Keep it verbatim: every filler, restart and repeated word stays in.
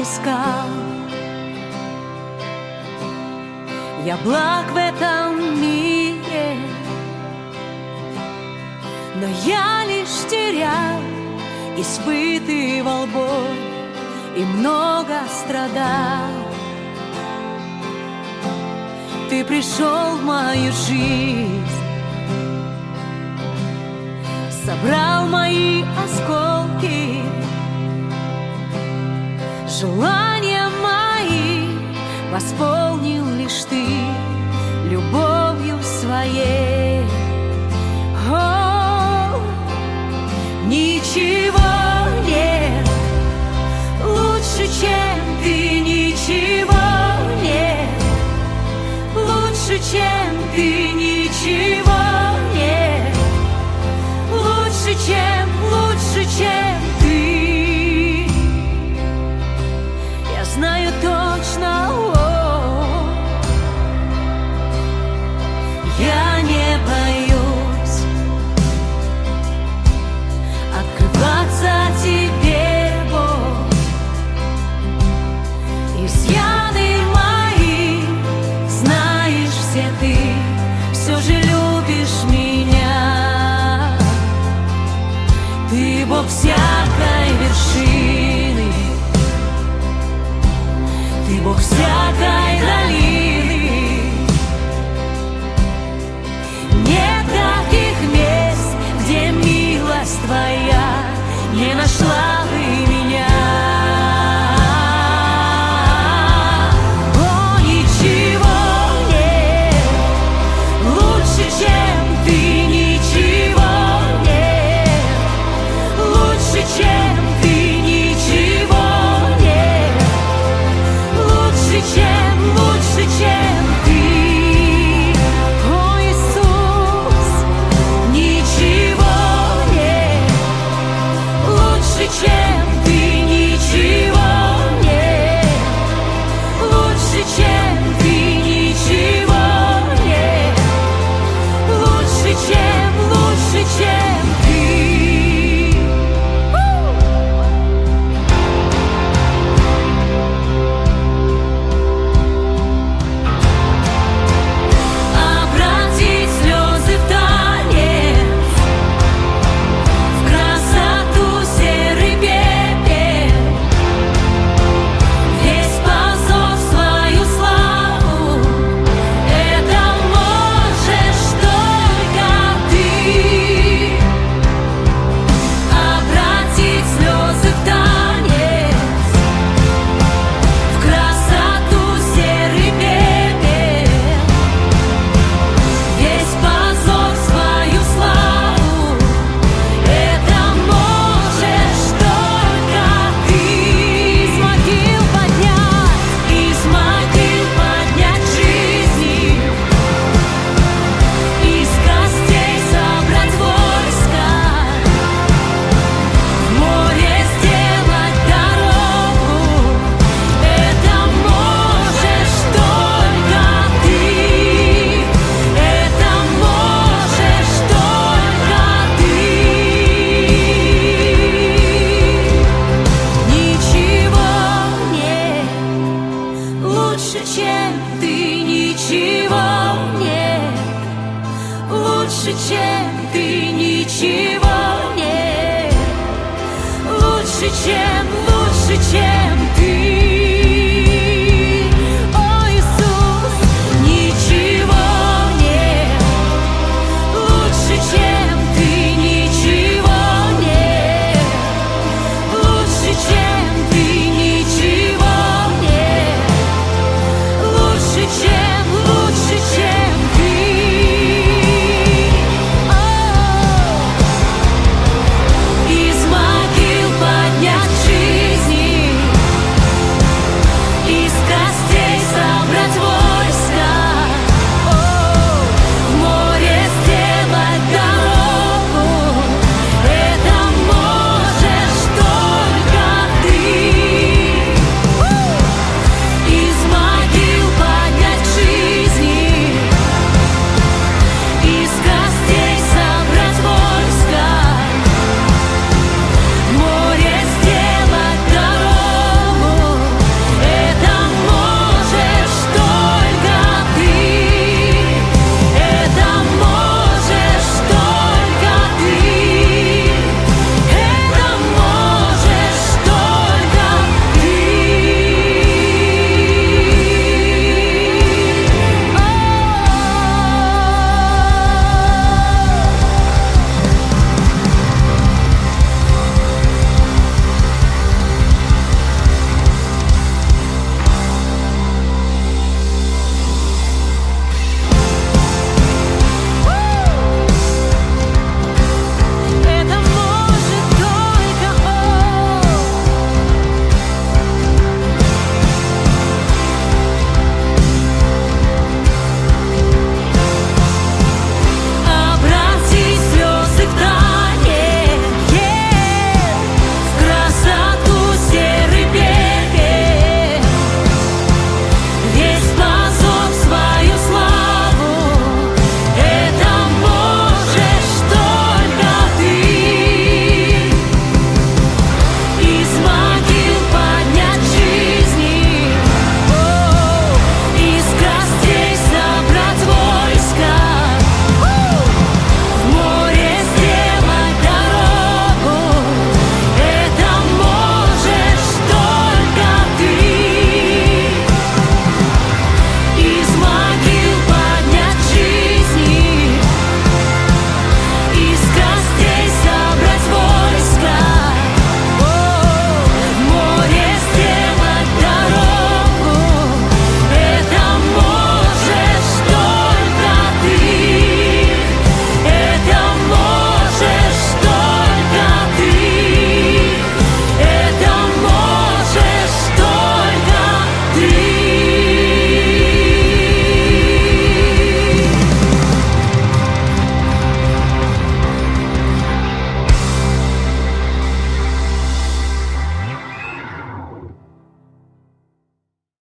искал. Я благ в этом мире, но я лишь терял, испытывал боль и много страдал. Ты пришел в мою жизнь, собрал мои осколки, желания мои восполнил лишь ты любовью своей. О, ничего нет лучше, чем ты, ничего нет лучше, чем ты, ничего нет лучше, чем, лучше, чем ты. Я знаю точно, о, я не боюсь открываться тебе, Бог. Изъяны мои знаешь все ты, все же любишь меня. Ты Бог всякой вершины, ты Бог всякой долины. Нет таких мест, где милость твоя не нашла бы меня. О, ничего нет лучше, чем ты, ничего нет лучше, чем ты, ничего нет лучше, чем, лучше, чем ты. О, Иисус, ничего нет лучше, чем ты, ничего нет лучше, чем ты, ничего нет лучше, чем, лучше, чем ты. Обратить слезы в танец, в красоту серый пепел, весь позор в свою славу, это можешь только ты. Обратить слезы в танец, в красоту серый пепел, весь позор в свою славу, это можешь только ты. Из могил поднять, из могил поднять жизни, из костей собрать войско, в море сделать дорогу, это можешь только ты, это можешь только ты. Ничего нет лучше, чем ты, ничего нет лучше, чем ты, ничего нет лучше, чем, лучше, чем